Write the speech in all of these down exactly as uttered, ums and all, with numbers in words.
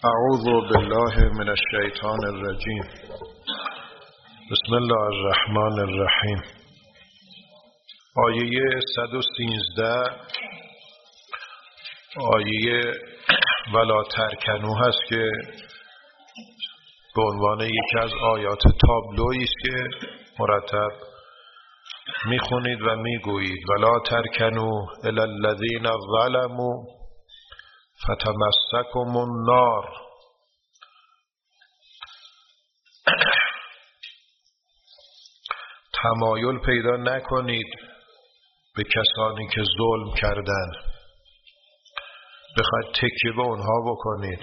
اعوذ بالله من الشیطان الرجیم. بسم الله الرحمن الرحیم. آیه صد و سیزده آیه ولا ترکنو هست که به عنوان یکی از آیات تابلویی است که مرتب میخونید و میگویید ولا ترکنو الی الذین ظلموا فتمسکم النار. تمایل پیدا نکنید به کسانی که ظلم کردن، بخواید تکیه به اونها بکنید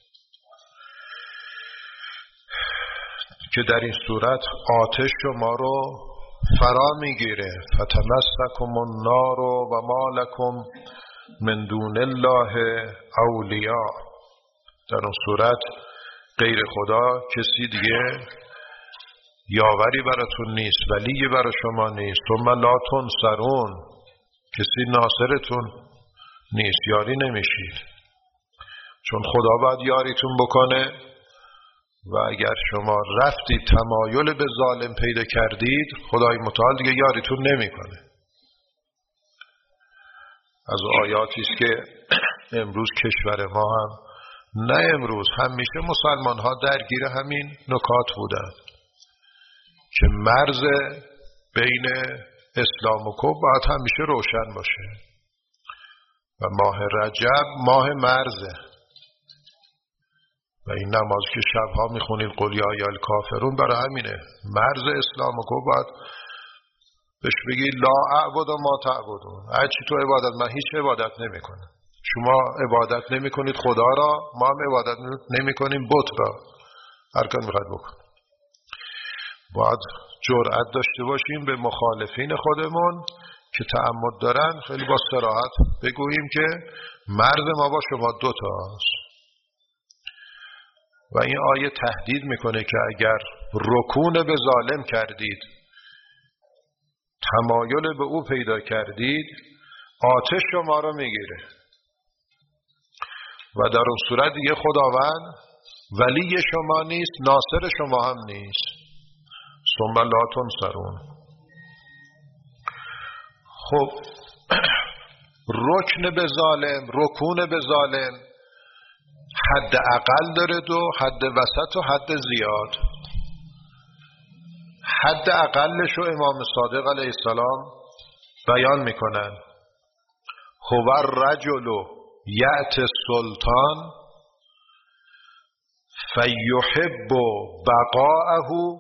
که در این صورت آتش شما رو فرا میگیره. فتمسکم النار و ما لکم من دون الله اولیاء. در اون صورت غیر خدا کسی دیگه یاوری براتون نیست، ولی برای شما نیست. ثم لا تنصرون، کسی ناصرتون نیست، یاری نمیشید، چون خدا باید یاریتون بکنه. و اگر شما رفتید تمایل به ظالم پیدا کردید، خدای متعال دیگه یاریتون نمیکنه. از آیاتی است که امروز کشور ما هم، نه امروز، همیشه مسلمان ها درگیر همین نکات بودند که مرز بین اسلام و کفر باید همیشه روشن باشه و ماه رجب ماه مرزه و این نماز که شبها میخونید قل یا ایها الکافرون برای همینه. مرز اسلام و کفر باید بهش بگی لا اعبد ما تعبدون، هرچی تو عبادت، من هیچ عبادت نمی کنم. شما عبادت نمی کنید خدا را، ما هم عبادت نمی کنیم بت را. هر کاری میخواد بکن. باید جرأت داشته باشیم به مخالفین خودمون که تعمد دارن خیلی با صراحت بگوییم که مرز ما با شما دو تاست. و این آیه تهدید میکنه که اگر رکون به ظالم کردید، تمایل به او پیدا کردید، آتش شما رو میگیره و در اون صورت دیگه خداوند ولی شما نیست، ناصر شما هم نیست. ثم لا تنصرون. خب رکن به ظالم، رکون به ظالم حد اقل داره، دو حد وسط و حد زیاد. حد اقلش رو امام صادق علیه السلام بیان میکنن. هو الرجل یأتی السلطان فیحب بقاءه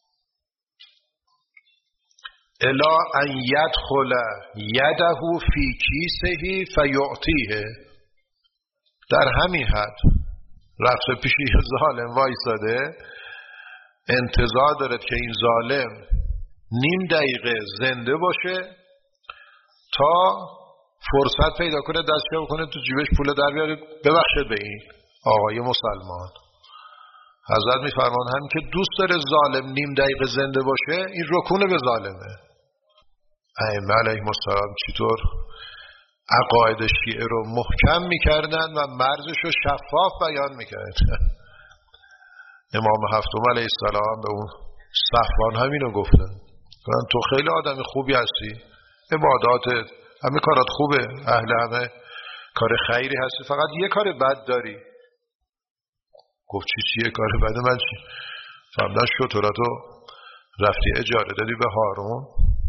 الی ان یدخل یده فی کیسه فیعطیه. در همین حد رفته پیشی ظالم وایساده، انتظار دارد که این ظالم نیم دقیقه زنده باشه تا فرصت پیدا کنه دستش بکنه تو جیبش پول در بیاره ببخشه به این آقای مسلمان. حضرت میفرمان هم که دوست داره ظالم نیم دقیقه زنده باشه، این رکونه به ظالمه. ائمه علیهم السلام چطور عقاید شیعه رو محکم میکردن و مرزش رو شفاف بیان میکردن. امام هفتم علیه السلام به اون صفوان همینو گفتن، گفتن تو خیلی آدم خوبی هستی، عباداتت همه کارات خوبه، اهل همه کار خیری هستی، فقط یه کار بد داری. گفت چی چیه کار بد من؟ چی؟ فرمودن شتراتو رفتی اجاره دادی به هارون.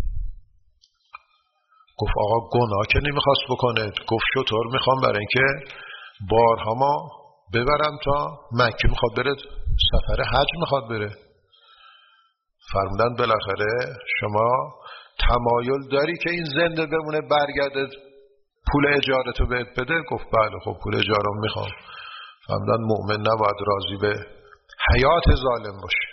گفت آقا گناه که نمیخواست بکنه. گفت شتر میخوام برای اینکه بارها ما ببرم تا مکه، میخواد بره سفر حج میخواد بره. فرمودن بالاخره شما تمایل داری که این زنده بمونه برگرده پول اجارتو بهت بده؟ گفت بله. خب پول اجارم میخوام. فرمودن مؤمن نباید راضی به حیات ظالم باشه.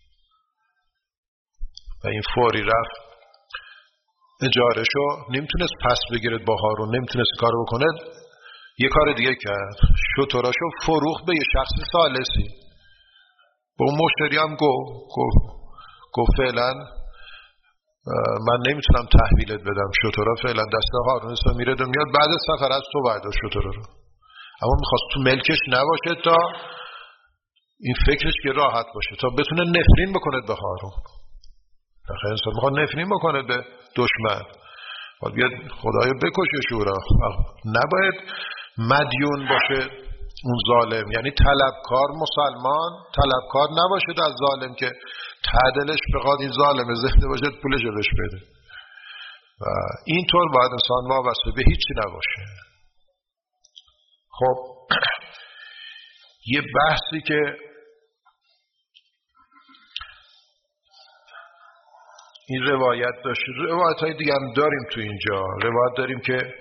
و این فوری رفت اجارشو نمیتونست پس بگیرد با هارون، نمیتونست کارو بکنه، یه کار دیگه کرد، شتراشو فروخت به یه شخص ثالثی. به اون مشتری هم گفت گفت گفت فعلا من نمیتونم تحویلت بدم، شترا فعلا دست هارون است میره و میاد، بعد سفر از تو برداشت شترا رو. اما میخواست تو ملکش نباشه تا این فکرش که راحت باشه، تا بتونه نفرین بکنه به هارون. آخه انسان میخواد نفرین بکنه به دشمن، باید بیاد خدایا بکشه شورا. نباید مدیون باشه اون ظالم، یعنی طلبکار مسلمان طلبکار نباشه از ظالم که تعدلش بخواد این ظالم زنده باشه پولش رو بهش بده. و اینطور باید انسان وابسته به هیچی نباشه. خب یه بحثی که این روایت داشت، روایت های دیگه هم داریم تو اینجا. روایت داریم که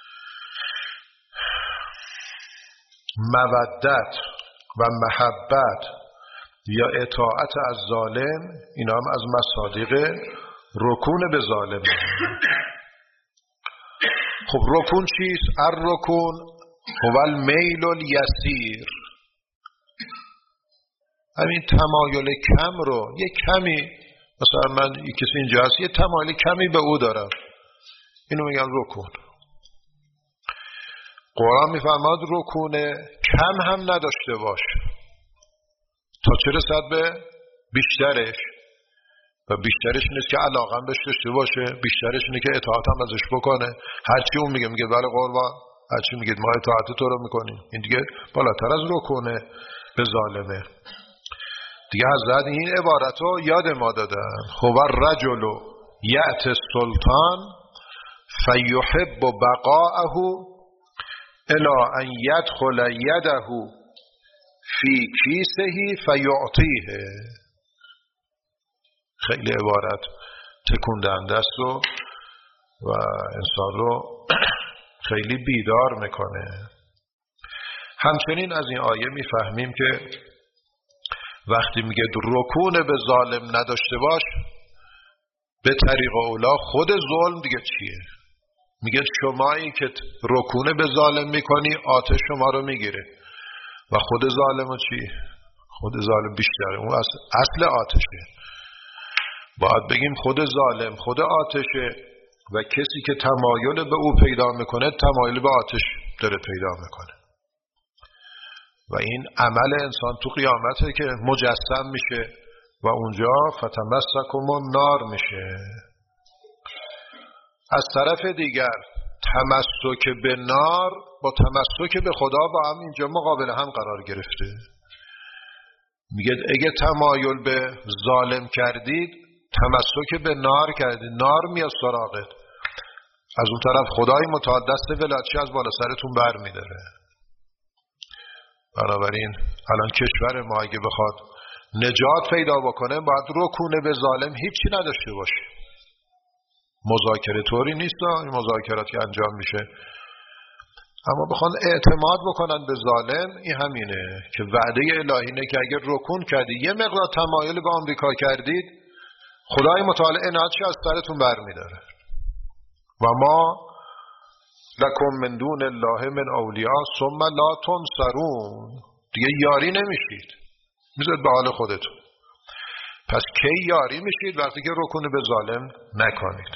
مودت و محبت یا اطاعت از ظالم، اینا هم از مصادیق رکون به ظالم. خب رکون چیست؟ الرکون هو المیل الیسیر، همین تمایل کم رو، یه کمی، مثلا من یک کسی اینجا هست یه تمایل کمی به او دارم، اینو میگن رکون. قرآن میفرماد رکون کم هم نداشته باش تا چه رسد به بیشترش، و بیشترش نیست که علاقم بهش داشته باشه، بیشترش اینه که اطاعت هم ازش بکنه. هرچی اون میگه میگه بله قربان، هرچی میگه ما اطاعت تو رو میکنیم. این دیگه بالاتر از رکونه به ظالمه. دیگه حضرت این عبارت رو یاد ما دادن: هو الرجل یأتی السلطان فیحب بقاءه الی ان یدخل یده فی کیسه فیعطیه. خیلی عبارت تکون دهنده است و و انسان رو خیلی بیدار میکنه. همچنین از این آیه میفهمیم که وقتی میگه رکون به ظالم نداشته باش، به طریق اولا خود ظلم دیگه چیه؟ میگه شمایی که رکون به ظالم میکنی آتش شما رو میگیره، و خود ظالم چی؟ خود ظالم بیشتره، اون اصل آتشه. باید بگیم خود ظالم خود آتشه، و کسی که تمایل به او پیدا میکنه تمایل به آتش داره پیدا میکنه. و این عمل انسان تو قیامته که مجسم میشه و اونجا فتمسکم النار میشه. از طرف دیگر تمسک به نار با تمسک به خدا با هم اینجا مقابل هم قرار گرفته. میگه اگه تمایل به ظالم کردید تمسک به نار کردید، نار میاد سراغت. از اون طرف خدای متعال دست ولایتش از بالا سرتون بر میداره. بنابراین الان کشور ما اگه بخواد نجات پیدا بکنه باید رکونه به ظالم هیچی نداشته باشه. مذاکره طوری نیست این مذاکرات که انجام میشه، اما بخوان اعتماد بکنن به ظالم، این همینه که وعده الهی اینه که اگر رکون کردید یه مقدار تمایل به آمریکا کردید، خدای متعال عنایتش از سرتون برمیداره. و ما لکم من دون الله من اولیاء ثم لا تنصرون، دیگه یاری نمیشید، میذارید به حال خودتون. پس کی یاری میشید؟ وقتی که رکون به ظالم نکنید.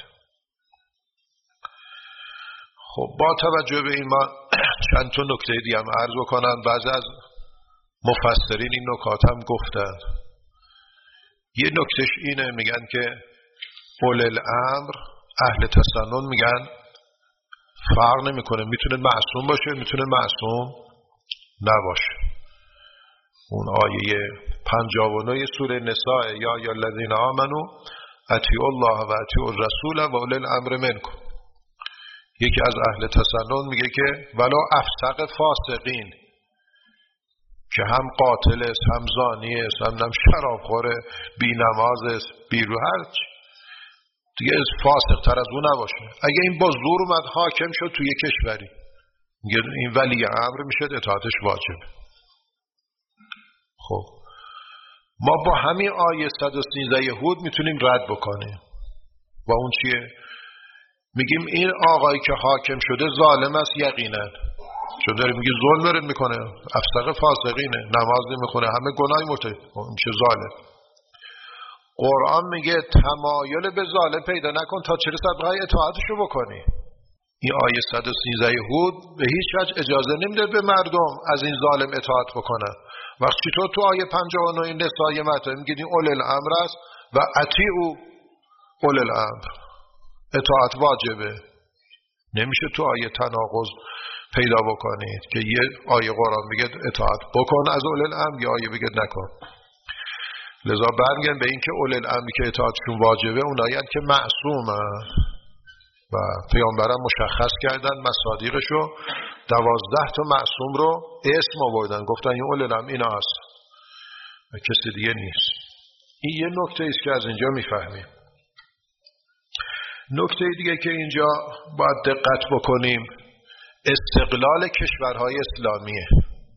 خب با توجه به این ما چند تا نکته دیگه هم عرض بکنم. بعضی از مفسرین این نکات هم گفتند. یه نکتهش اینه، میگن که اول الامر اهل تسنن میگن فرق نمیکنه، میتونه معصوم باشه میتونه معصوم نباشه. اون آیه پنجاه و نه سوره نساء یا یا الذین آمنو اطیعوا الله و اطیعوا الرسول و اولی الامر منکم، یکی از اهل تسنن میگه که ولو افسق فاسقین، که هم قاتل است هم زانی است هم شرابخوره بی نماز است بی رو هرچ دیگه فاسق تر از اون نباشه. اگه این با زور اومد حاکم شد توی کشوری، میگه این ولی امر میشه، اطاعتش واجبه. خب ما با همین آیه صد و سیزده یهود میتونیم رد بکنیم. و اون چیه؟ میگیم این آقایی که حاکم شده ظالم است یقینا، چون داره میگه ظلم داره میکنه، افسق فاسقینه، نماز نمیخونه، همه گناهی مرتکب، اون چه ظالم. قرآن میگه تمایل به ظالم پیدا نکن تا چه رسد بخوای اطاعتشو بکنی. این آیه صد و سیزده هود به هیچ وجه اجازه نمیده به مردم از این ظالم اطاعت بکنن. وقتی تو تو آیه پنجاه و نه نسای مطلب میگید این اول الامر است و اطیعوا اول الامر، اطاعت واجبه. نمیشه تو آیه تناقض پیدا بکنید که یه آیه قرآن بگه اطاعت بکن از اول الامر، یه آیه بگه نکن. لذا برمیگردیم به این که اول الامری که اطاعتشون واجبه اونایی که معصومن و پیامبران مشخص کردن مصادیقشو، دوازده تا معصوم رو اسم آوردن، گفتن این اول الامر اینا هست و کسی دیگه نیست. این یه نکته است که از اینجا میفهمیم. نکته دیگه که اینجا باید دقت بکنیم استقلال کشورهای اسلامیه.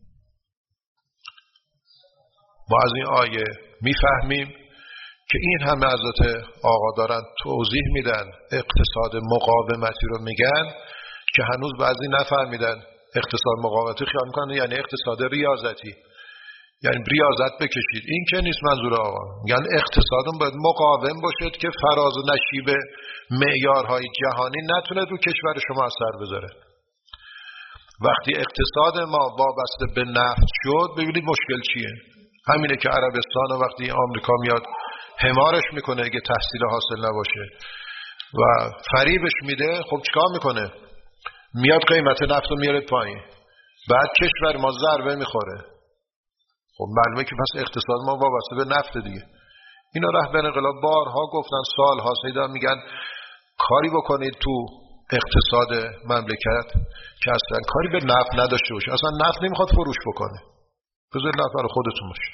ما از این آیه میفهمیم که این همه حضرت آقا دارن توضیح میدن اقتصاد مقاومتی رو میگن که هنوز بعضی نفهمیدن اقتصاد مقاومتی خیال میکنن یعنی اقتصاد ریاضتی، یعنی ریاضت بکشید. این که نیست منظور آقا. یعنی اقتصادم باید مقاوم باشد که فراز و نشیب معیارهای جهانی نتونه رو کشور شما اثر بذاره. وقتی اقتصاد ما وابسته به نفت شد ببینید مشکل چیه. همینه که عربستان وقتی آمریکا میاد حمارش میکنه اگه تحصیل حاصل نباشه و فریبش میده، خب چیکار میکنه؟ میاد قیمت نفت رو میاره پایین، بعد کشور ما ضربه میخوره. خب معلومه که پس اقتصاد ما وابسته به نفت دیگه. اینا رهبر انقلاب بارها گفتن، سال ها سیدا میگن کاری بکنید تو اقتصاد مملکت که اصلا کاری به نفت نداشته باشه. اصلا نفت نمیخواد فروش بکنه، بذار نفت برای خودتون باشه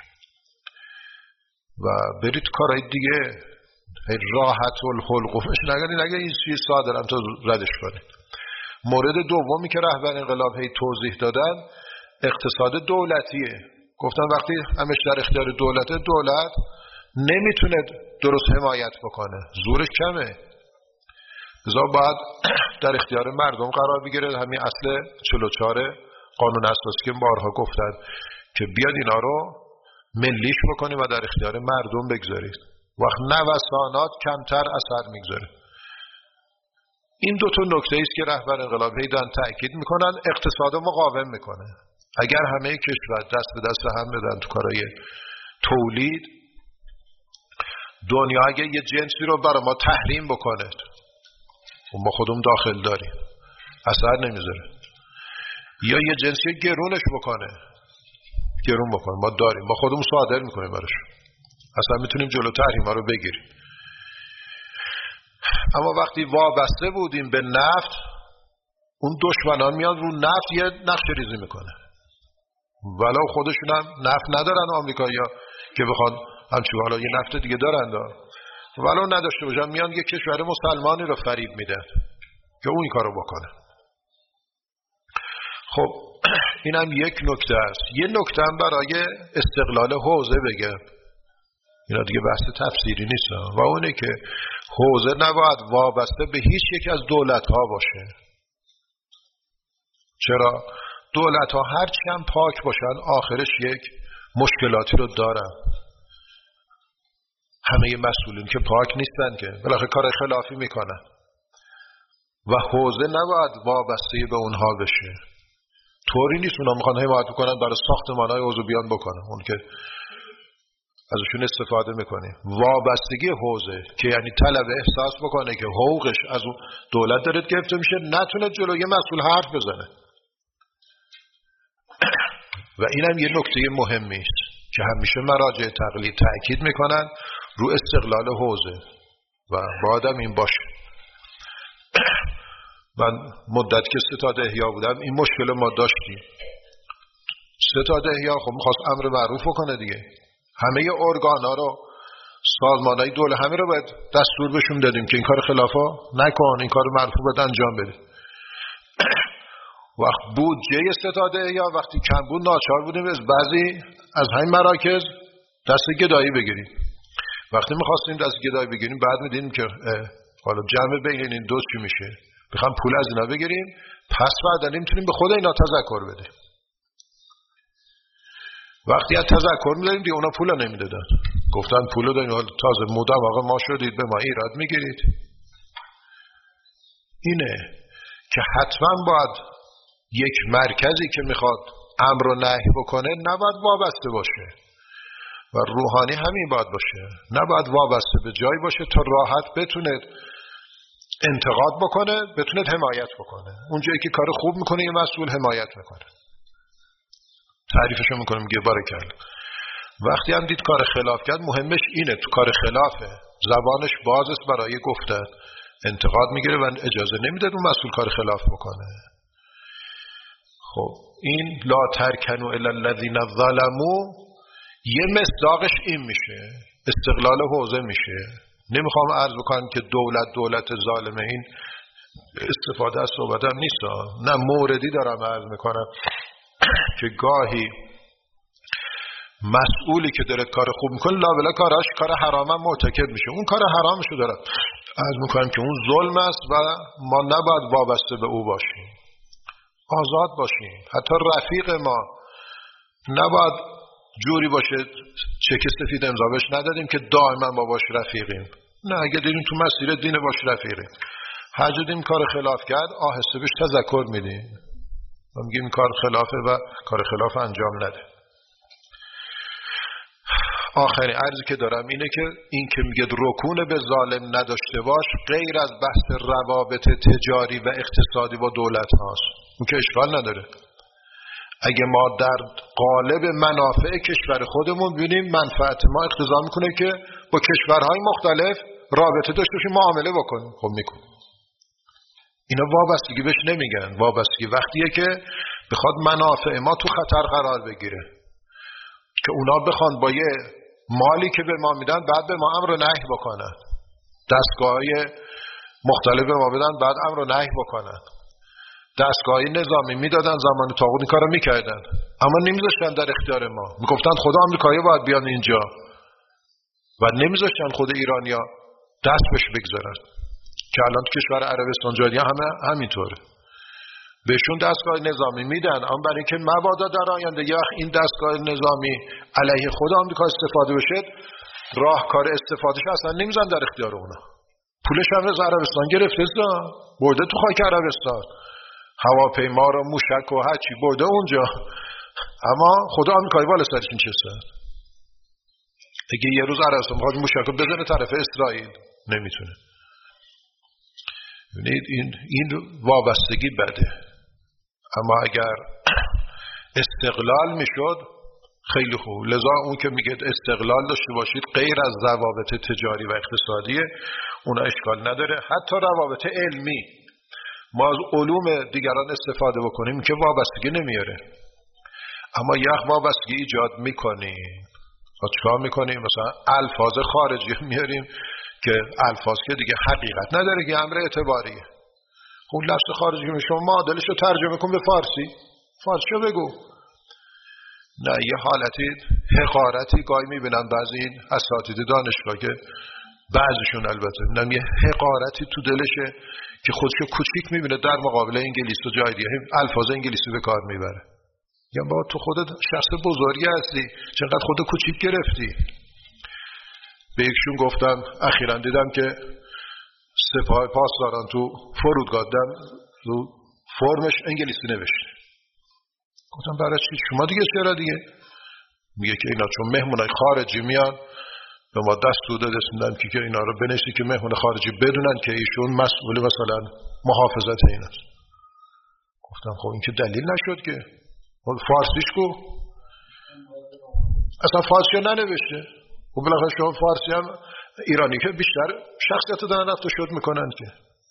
و برید کارهای دیگه. راحت الحلقومش نگردید، نگه این سوی صادرم تا ردش کنید. مورد دومی که رهبر انقلاب هی توضیح دادن اقتصاد دولتیه. گفتن وقتی همش در اختیار دولت، دولت نمیتونه درست حمایت بکنه، زورش کمه، لذا باید در اختیار مردم قرار بگیره. همین اصل چهل و چهار قانون اساسی که بارها گفتن که بیاد اینا رو ملیش بکنیم و در اختیار مردم بگذارید، وقت نوسانات کمتر اثر میگذاره. این دو تا نکته است که رهبر انقلاب هیدن تأکید میکنن اقتصاد مقاوم میکنه. اگر همه کشور دست به دست هم بدن تو کارهای تولید، دنیا اگه یه جنسی رو برای ما تحریم بکنه و ما خودمون داخل داریم اثر نمیذاره، یا یه جنسی گرونش بکنه، گرون بکنه ما داریم، ما خودمون صادر میکنیم براش، اصلا میتونیم جلو تحریم ها رو بگیریم. اما وقتی وابسته بودیم به نفت، اون دشمنان میاد رو نفت یه نقش ریزی میکنه، ولو خودشون هم نفت ندارن آمریکایی‌ها که بخوان همچون حالا یه نفت دیگه دارن دا. ولو نداشته باشن میان یه کشور مسلمانی رو فریب میدن که اون این کارو بکنه. خب این هم یک نکته است. یه نکته هم برای استقلال حوزه بگم، اینا دیگه بحث تفسیری نیست، و اونه که حوزه نباید وابسته به هیچ یک از دولت ها باشه. چرا؟ دولت ها هرچی هم پاک باشن آخرش یک مشکلاتی رو دارن. همه مسئولین که پاک نیستن که بالاخره کار خلافی میکنن و حوزه نباید وابسته به اونها بشه. طوری نیست اونا میخوان حمایت بکنن برای ساختمان‌های حوزه بیان بکنن، اون که ازشون استفاده میکنه. وابستگی حوزه که یعنی طلب احساس بکنه که حقوقش از اون دولت داره گرفته میشه، نتونه جلوی مسئول حرف بزنه. و اینم یه نکته مهمی است که همیشه مراجع تقلید تأکید میکنن رو استقلال حوزه و باید این باشه. من مدت که ستاد احیا بودم این مشکل ما داشتیم. ستاد احیا خب میخواست امر معروف کنه دیگه، همه ارگان ها رو، سازمان های دوله همه رو باید دستور بهشون دادیم که این کار خلافا نکن، این کار معروف باید انجام بده. وقت بودجه ستاد احیا وقتی کم بود ناچار بودیم از بعضی از همین مراکز دست گدایی بگیریم. وقتی میخواستیم دست گدایی بگیریم بعد میدیدیم که حالا جمع بین این دو چی میشه، بخوام پول از اینا بگیریم، پس بعد نمیتونیم به خود اینا تذکر بدیم. وقتی از تذکر میدادیم دیگه اونا پول نمیدادن، گفتن پول داریم، تازه مدام آقا ما شدید به ما ایراد میگیرید. اینه که حتما باید یک مرکزی که میخواد امر و نهی بکنه نباید وابسته باشه و روحانی همین باید باشه، نباید وابسته به جایی باشه تا راحت بتونه انتقاد بکنه، بتونه حمایت بکنه. اون جایی که کار خوب میکنه یه مسئول حمایت میکنه، تعریفشو میکنه، میگه بارکالله. وقتی هم دید کار خلاف کرد، مهمش اینه تو کار خلافه، زبانش باز است برای گفتن، انتقاد میگیره و اجازه نمیده اون مسئول کار خلاف بکنه. خب این لا ترکنوا الی الذین ظلموا یه مصداقش این میشه، استقلال حوزه میشه. نمیخوام عرض بکنم که دولت دولت ظالمه، این استفاده از صحبتم نیست، نه موردی دارم عرض میکنم که گاهی مسئولی که داره کار خوب میکنه لابلا کاراش کار حرام هم مرتکب میشه، اون کار حرامشو داره عرض میکنم که اون ظلم است و ما نباید وابسته به او باشیم، آزاد باشیم. حتی رفیق ما نباید جوری باشه چک سفید امضا بهش ندادیم که دائما با باش رفیقیم، نه، اگه دیدیم تو مسیر دین باش رفیقیم، هر جا دیدیم کار خلاف کرد آهسته بهش تذکر میدیم و میگیم کار خلافه و کار خلاف انجام نده. آخرین عرضی که دارم اینه که این که میگه رکون به ظالم نداشته باش غیر از بحث روابط تجاری و اقتصادی با دولت هاست، اون که اشکال نداره. اگه ما در قالب منافع کشور خودمون ببینیم منفعت ما اقتضا میکنه که با کشورهای مختلف رابطه داشته باشیم، معامله بکنیم، خب میکنیم. اینا وابستگی بهش نمیگن، وابستگی وقتیه که بخواد منافع ما تو خطر قرار بگیره، که اونا بخوان با یه مالی که به ما میدن بعد به ما امر و نهی بکنن، دستگاه‌های مختلف به ما بدن بعد امر و نهی بکنن. دستگاه‌های نظامی میدادن زمان طاغوت این کارو میکردن، اما نمیذاشتن در اختیار ما، میگفتن خود آمریکایی باید بیان اینجا و نمیذاشتن خود ایرانیا دست بهش بگذارن، که الان تو کشور عربستان جاری همه همینطوره، بهشون دستگاه نظامی میدن، اما برای اینکه مبادا در آینده یه وقت این دستگاه نظامی علیه خود آمریکا استفاده بشه، راهکار استفادهش اصلا نمیذارن در اختیار اونا. پولش هم از عربستان گرفته برده تو خاک عربستان، هواپیما رو موشک و هر چی برده اونجا، اما خدا آمریکایی بالا سرش نشسته. اگه یه روز عربستان بخواد موشک رو بزنه طرف اسرائیل نمیتونه. ببینید این این وابستگی بده، اما اگر استقلال میشد خیلی خوب. لذا اون که میگه استقلال داشته باشید غیر از روابط تجاری و اقتصادی، اون اشکال نداره. حتی روابط علمی ما از علوم دیگران استفاده بکنیم که وابستگی نمیاره، اما یک وابستگی ایجاد میکنیم. ما چیکار میکنیم؟ مثلا الفاظ خارجی میاریم که الفاظ که دیگه حقیقت نداره، که امر اعتباریه. اون لفظ خارجی که شما معادلش رو ترجمه کن به فارسی، فارسی رو بگو. نه، یه حالتی حقارتی گاهی میبینم بعضی این اساتید دانشگاه که بعضیشون البته میبینم یه حقارتی تو دلشه که خودشو کوچیک میبینه در مقابل انگلیس و جای دیگه الفاظ انگلیسی به کار میبره. یا با تو خودت شخص بزرگی هستی، چقدر خودت کوچیک گرفتی. به یکشون گفتم اخیراً دیدم که سپاه پاسداران تو فرودگاه دادن تو فرمش انگلیسی نوشته. گفتم برای چی؟ شما دیگه چرا دیگه؟ میگه که اینا چون مهمونای خارجی میان به ما دستور دادن که اینا رو بنویسی که مهمون خارجی بدونن که ایشون مسئول مثلا محافظت ایناست. گفتم خب این که دلیل نشد که. فارسیش کو؟ اصلا فارسی ننوشته. و بالاخره شما فارسی هم ایرانی که بیشتر شخصیت دارن رفت و شد میکنن که.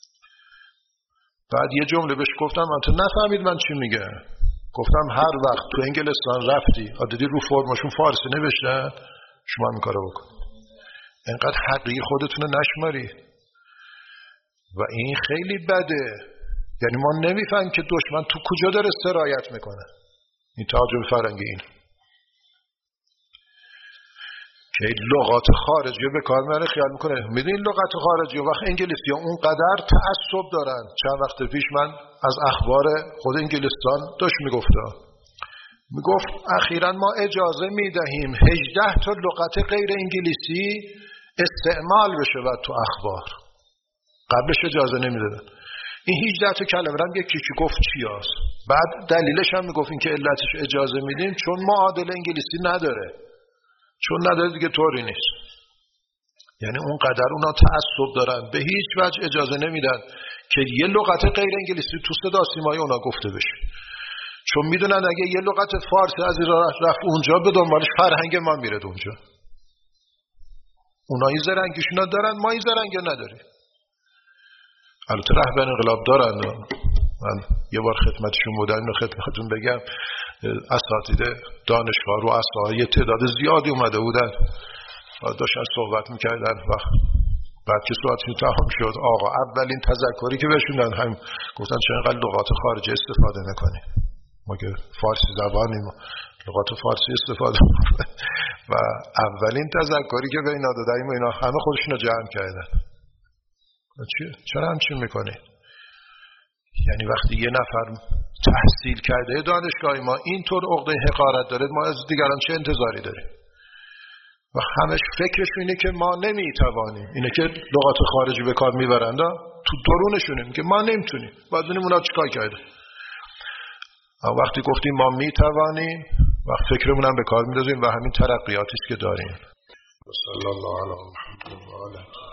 بعد یه جمله بهش گفتم من تو نفهمید من چی میگه. گفتم هر وقت تو انگلستان رفتی عادی رو فرماشون فارسی نوشتن، شما این کارو بکنید. اینقدر حقیقی خودتون نشماری و این خیلی بده. یعنی ما نمیفهمیم که دشمن تو کجا داره سرایت میکنه. این تعجب فرنگی این که لغات خارجی به کار میاره خیال میکنه میدونین لغات خارجی و وقت انگلیسی ها اونقدر تعصب دارن. چند وقت پیش من از اخبار خود انگلستان داشت میگفته میگفت اخیراً ما اجازه میدهیم هجده تا لغت غیر انگلیسی استعمال بشه و تو اخبار، قبلش اجازه نمیدادن. این هجده تا کلمه رو هم یکی که گفت چی هست. بعد دلیلش هم میگفت این که علتش اجازه میدیم چون معادل انگلیسی نداره، چون نداره دیگه طوری نیست. یعنی اونقدر اونا تعصب دارن، به هیچ وجه اجازه نمیدن که یه لغت غیر انگلیسی تو صدا سیمای اونا گفته بشه، چون میدونن اگه یه لغت فارسی از این راه رفت اونجا به دنبالش فرهنگ ما میره اونجا. اونا این زرنگیشون دارن، ما این زرنگی نداریم. البته رهبر انقلاب دارن، من یه بار خدمتشون بودم اینو خدمتتون بگم، اساتید دانشگاه رو اصلا یه تعداد زیادی اومده بودن داشتن صحبت میکردن و بعد که صحبتشون تمام شد آقا اولین تذکری که بهشون دادن هم گفتن چرا اینقدر لغات خارجی استفاده نکنیم، ما که فارسی زبانیم لغات فارسی استفاده و اولین تذکری که به اینا دادیم اینا همه خودشون رو جمع کردن. چرا همچین میکنی؟ یعنی وقتی یه نفر تحصیل کرده دانشگاهی ما اینطور عقده حقارت داره، ما از دیگران چه انتظاری داریم؟ و همش فکرش اینه که ما نمیتوانیم، اینه که لغات خارجی به کار میبرند تو درونشونیم که ما نمیتونیم، باید ببینیم اونا چیکار کرده. وقتی گفتیم ما میتوانیم وقت فکرمون هم به کار میندازیم و همین ترقیاتی که داریم. صلی الله علیه و آله.